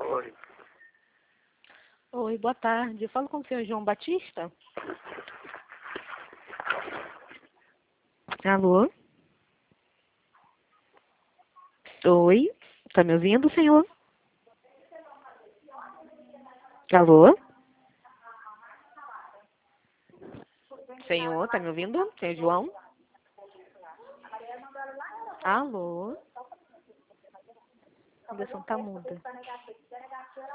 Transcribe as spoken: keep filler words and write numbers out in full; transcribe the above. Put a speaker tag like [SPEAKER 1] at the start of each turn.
[SPEAKER 1] Oi.
[SPEAKER 2] Oi, boa tarde. Eu falo com o senhor João Batista? Alô? Oi? Tá me ouvindo, senhor? Alô? Senhor, tá me ouvindo? Senhor João? Alô? A ligação tá muda.